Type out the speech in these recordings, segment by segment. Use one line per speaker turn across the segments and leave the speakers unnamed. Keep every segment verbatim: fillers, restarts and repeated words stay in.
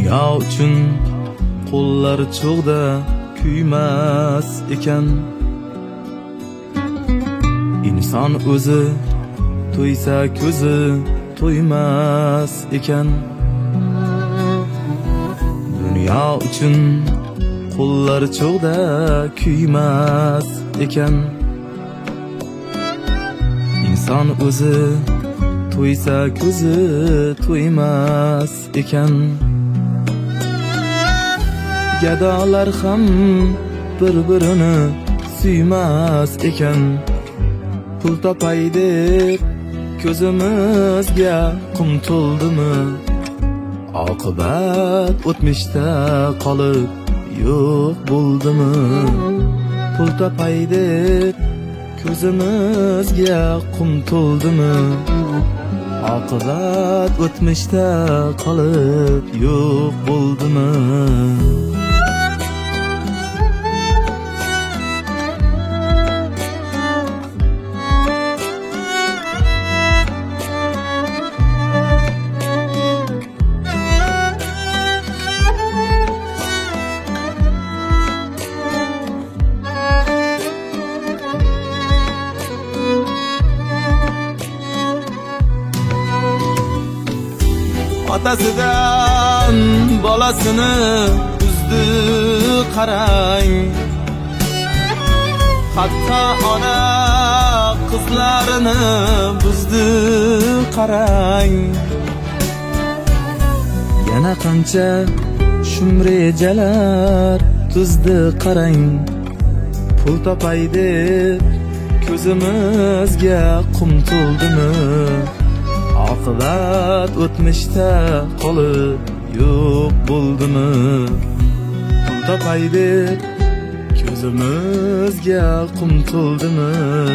Dünya uchun qo'llar cho'g'da kuymas ekan. İnson o'zi to'ysa ko'zi to'ymas ekan. Dünya uchun qo'llar cho'g'da kuymas ekan. İnson o'zi to'ysa ko'zi to'ymas ekan. Gadolar ham bir-birini suymas ekan. Pul topay deb ko'zimizga qum to'ldimi? Oqibat o'tmishda qolib yo'q bo'ldimi? Pul topay deb ko'zimizga qum to'ldimi? Oqibat o'tmishda qolib yo'q bo'ldimi? Otasidan bolasini uzdi qarang. Hatto ona qizlarini buzdi qarang. Yana qancha shumrejalar tuzdi qarang. Pul topay deb ko'zimizga qum to'ldimi? Oqibat o'tmishda qolib yo'q bo'ldimi? Pul topay deb ko'zimizga qum to'ldimi?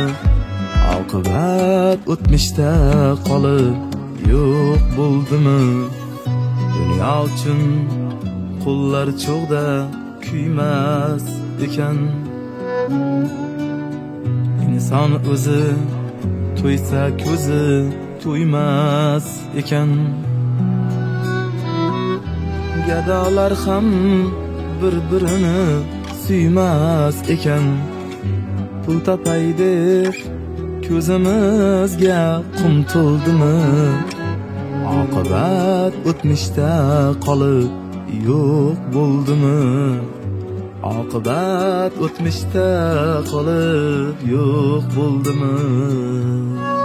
Oqibat o'tmishda qolib yo'q bo'ldimi? Dunyo uchun qo'llar cho'g'da kuymas ekan. İnson o'zi to'ysa ko'zi to'ymas ekan. Gadolar ham bir-birini suymas ekan. Pul topay deb ko'zimizga qum to'ldimi? Oqibat o'tmishda qolib yo'q bo'ldimi? Oqibat o'tmishda qolib yo'q bo'ldimi?